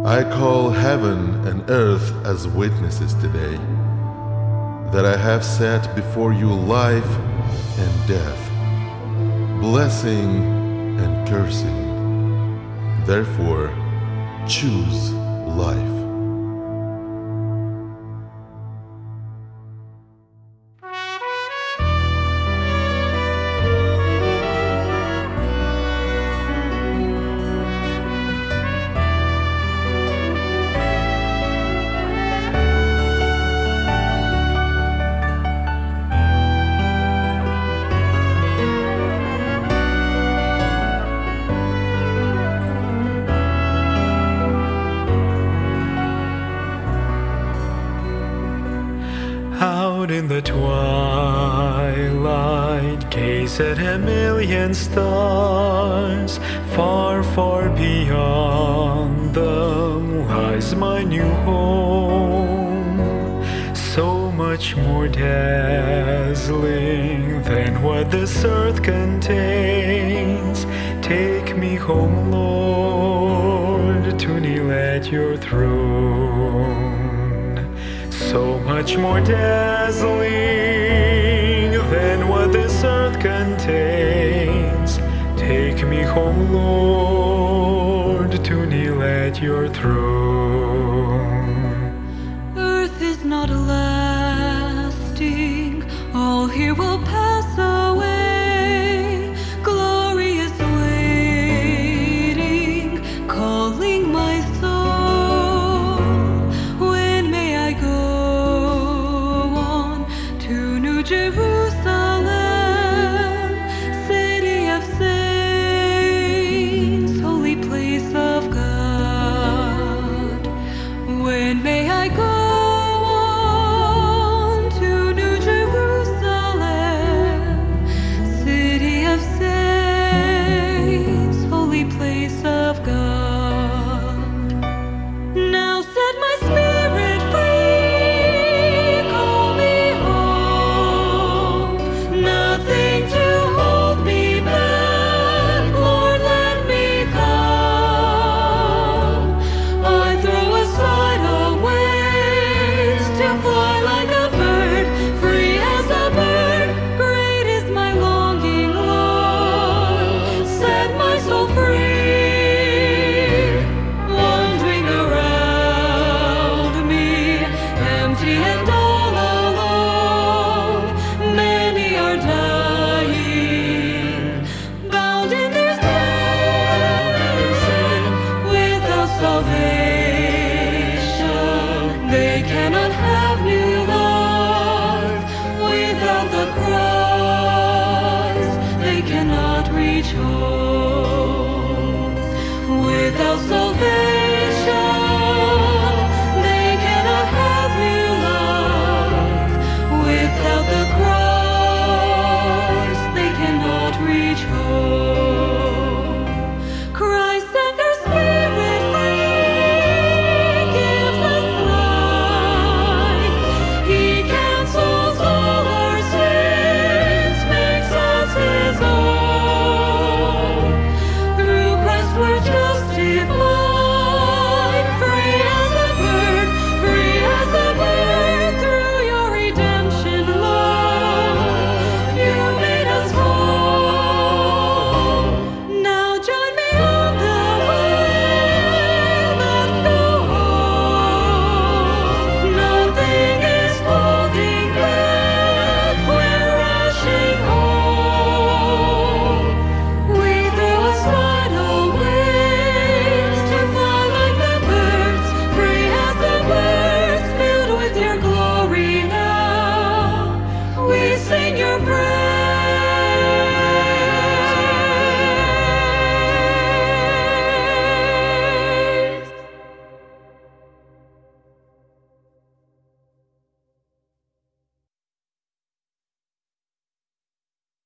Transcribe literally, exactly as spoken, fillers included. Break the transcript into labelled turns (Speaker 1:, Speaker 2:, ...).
Speaker 1: I call heaven and earth as witnesses today that I have set before you life and death, blessing and cursing. Therefore, choose life.
Speaker 2: Out in the twilight, gaze at a million stars. Far, far beyond them lies my new home, so much more dazzling than what this earth contains. Take me home, Lord, to kneel at your throne. So much more dazzling than what this earth contains. Take me home, Lord, to kneel at your throne.
Speaker 3: Earth is not lasting, all here will pass away. Glory is waiting, calling my soul. When may I go to New Jerusalem, city of saints, holy place of God? When may I go on to New Jerusalem, city of saints, holy place of God? Now set my spirit free, call me home. Nothing to hold me back, Lord, let me come. I throw aside all wings to fly like a bird, free as a bird. Great is my longing, Lord, set my soul free. Wandering around me, empty and all alone, many are dying, bound in their sin, without salvation. They cannot have new life without the cross. They cannot reach home without salvation.